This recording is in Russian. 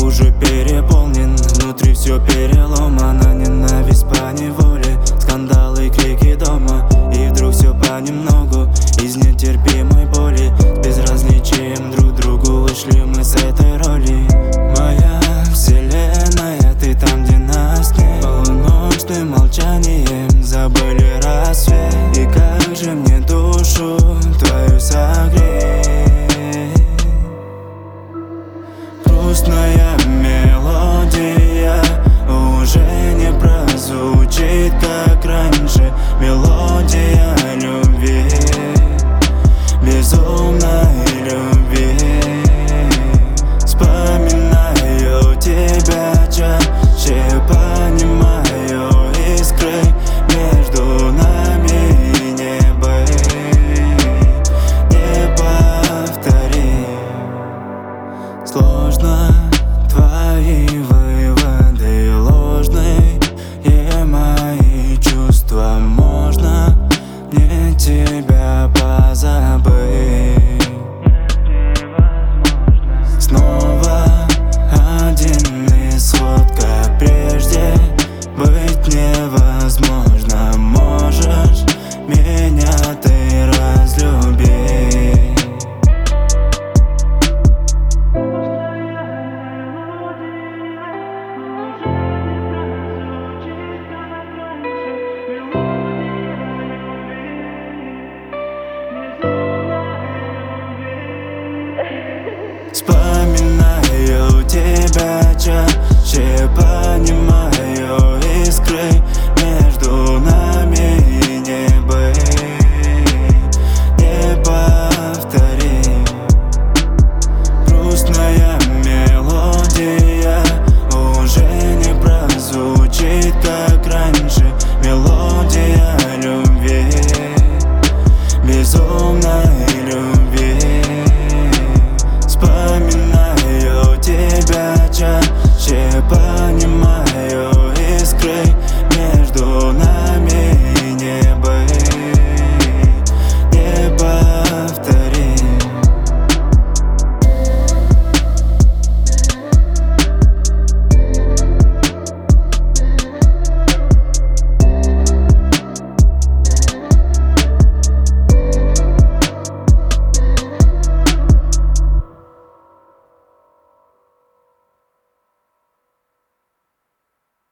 уже переполнен, внутри все переломано. Ненависть по неволе, скандалы и крики дома. И вдруг все понемногу, из нетерпимой боли. С безразличием друг другу вышли мы с этой роли. Моя вселенная, ты там, где нас нет. Полуночным молчанием забыли рассвет. И как же мне душу твою согреть. Грустная мелодия уже не прозвучит, как раньше. Мелодия любви, безумной любви. Вспоминаю тебя чаще, понимаю искры между нами не быть, не повторить. Сложно твои выводы ложные, мои чувства. Можно мне тебя позабыть? Снова один исход, как прежде, быть невозможно. Можешь меня ты разлюбить. Вспоминаю тебя чаще, понимаю